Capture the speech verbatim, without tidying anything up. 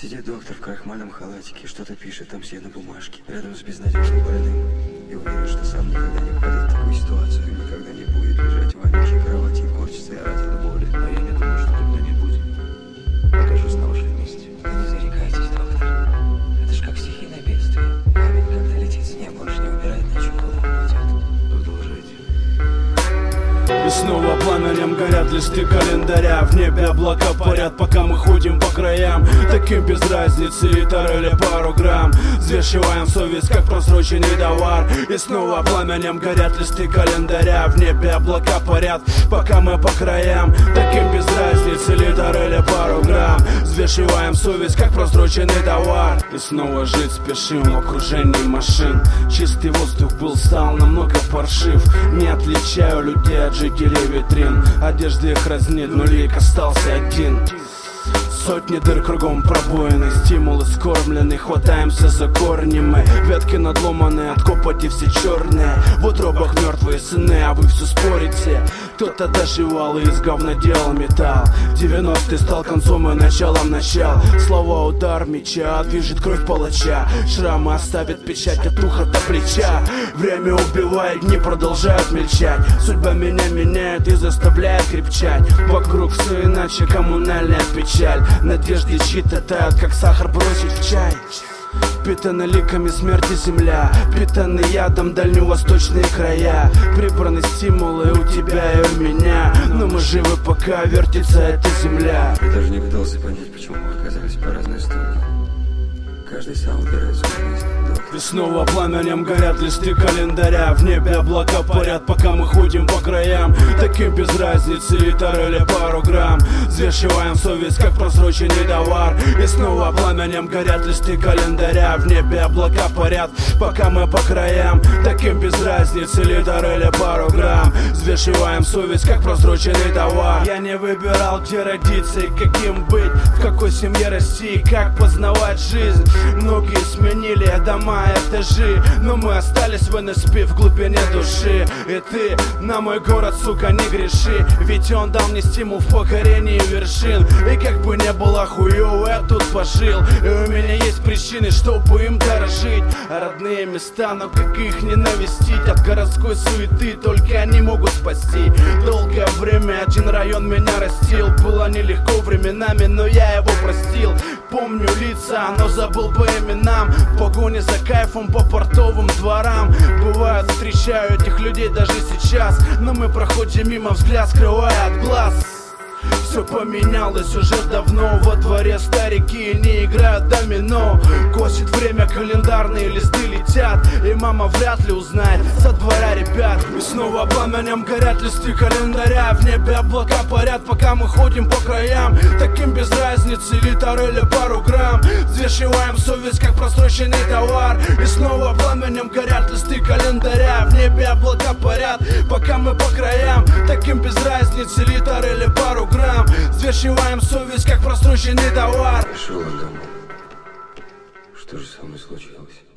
Сидит доктор в крахмальном халатике, что-то пишет там себе на бумажке, рядом с безнадежным больным, и уверен, что сам никогда не попадет в такую ситуацию, и никогда не будет лежать в вонючей кровати и корчиться и орать от боли. А я не думаю, что когда-нибудь окажусь на вашем месте. Вы не зарекайтесь, доктор. Это ж как стихийное бедствие. Камень как-то летит с неба, уж не убирает ничего, куда упадет. Продолжайте. И снова пламенем горят листы календаря. В небе облака парят, пока мы ходим по краям. Таким без разницы, литр или пару грамм. Взвешиваем совесть, как просроченный товар. И снова пламенем горят листы календаря. В небе облака парят, пока мы по краям. Таким без разницы, литр или пару грамм. Взвешиваем совесть, как просроченный товар. И снова жить спешим в окружении машин. Чистый воздух был, стал намного паршив. Не отличаю людей от жителей витрин. Одежда их разнит, но лик остался один. Сотни дыр кругом пробоины, стимулы скормлены, хватаемся за корни мы. Ветки надломаны, от копоти все черные. В утробах мертвые сыны, а вы все спорите. Кто-то доживал и из говна делал металл. девяностый стал концом и началом начал. Слова удар меча, движет кровь палача. Шрамы оставят печать от уха до плеча. Время убивает, дни продолжают мельчать. Судьба меня меняет и заставляет крепчать. Вокруг все иначе, коммунальная печаль. Надежды чьи-то тают, как сахар бросить в чай. Питаны ликами смерти земля, питаны ядом дальневосточные края. Прибраны стимулы у тебя и у меня, но мы живы, пока вертится эта земля. Я даже не пытался понять, почему мы оказались по разные стороны. Каждый сам выбирает свою жизнь. И снова пламенем горят листы календаря. В небе облака парят, пока мы ходим по краям. Таким без разницы, литр или пару грамм. Взвешиваем совесть, как просроченный товар. И снова пламенем горят листы календаря. В небе облака парят, пока мы по краям. Таким без разницы, литр или пару грамм. Взвешиваем совесть, как просроченный товар. Я не выбирал, где родиться и каким быть, в какой семье расти и как познавать жизнь. Многие сменили дома, этажи, но мы остались в эн эс пи в глубине души. И ты на мой город, сука, не греши, ведь он дал мне стимул в покорении вершин. И как бы не было хуёво, я тут пожил, и у меня есть причины, чтобы им дорожить. Родные места, но как их не навестить? От городской суеты только они могут спасти. Долгое время один район меня растил. Было нелегко временами, но я его простил. Помню лица, но забыл по именам. В погоне за кайфом по портовым дворам. Бывает, встречаю этих людей даже сейчас, но мы проходим мимо, взгляд скрывая от глаз. Все поменялось уже давно. Во дворе старики не играют домино. Косит время, календарные листы летят, и мама вряд ли узнает со двора ребят. И снова пламенем горят листы календаря. В небе облака парят, пока мы ходим по краям. Таким без разницы, литр или пару грамм. Взвешиваем совесть, как просроченный товар. И снова пламенем горят листы календаря. В небе облака парят, пока мы по краям. Таким без разницы, литр или пару грамм. Взвешиваем совесть, как просроченный товар. Пришел он домой. Что же со мной случилось?